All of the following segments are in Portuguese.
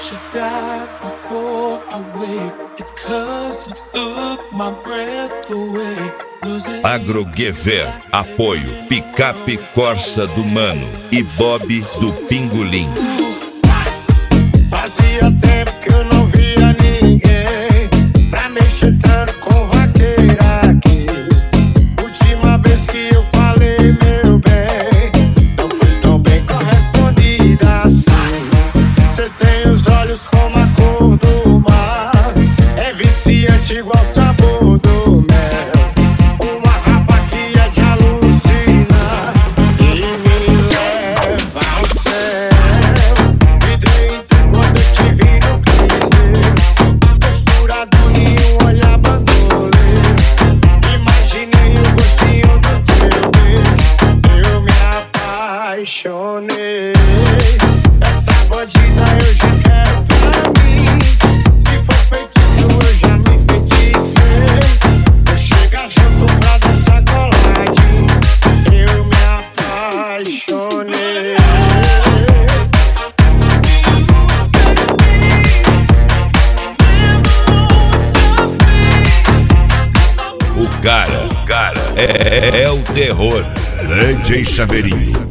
should die before I wake. It's 'cause you took my breath away. Agroguever, apoio Picape Corsa do Mano e Bob do Pingolim. Fazia tempo que eu não via ninguém pra mexer tanto com vaqueira aqui. Última vez que eu falei, meu bem, não foi tão bem correspondida assim. Cê tem os olhos como a cor do mar, é viciante igual o sabor do mel. Uma rapa que é de alucinar e me leva ao céu. Vidrento quando eu te vi no crise, posturado em um olhar bandoleiro. Imaginei o gostinho do teu beijo, eu me apaixonei. Essa bandida eu já quero pra mim. Se for feitiço eu já me enfeiticei. Vou chegar junto pra dançar coladinho, eu me apaixonei. O cara é o terror. DJ Chaveirinho.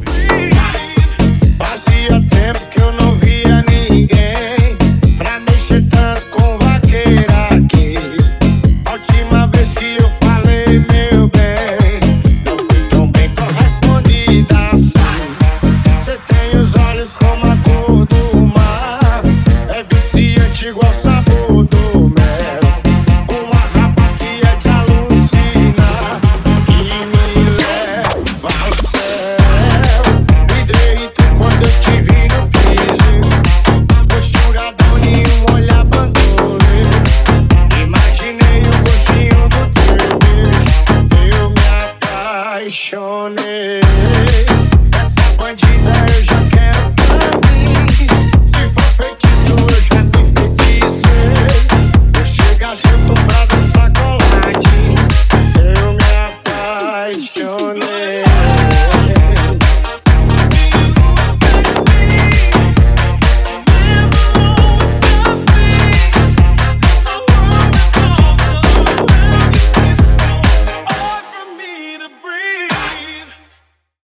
Fazia tempo que eu não via ninguém pra mexer tanto com vaqueira aqui. A última vez que eu falei, meu bem, não fui tão bem correspondida assim. Cê tem os olhos como a cor do mar, é viciante igual o sabor do mel. Uma rapa que é de alucinar e me leva ao céu. Hidreito quando eu te vi no crise, posturado em um olhar bandoleiro. Imaginei o gostinho do teu beijo, eu me apaixonei. Essa bandida eu já quero pra mim. Se for feitiço eu já me enfeiticei. Vou chegar junto pra dançar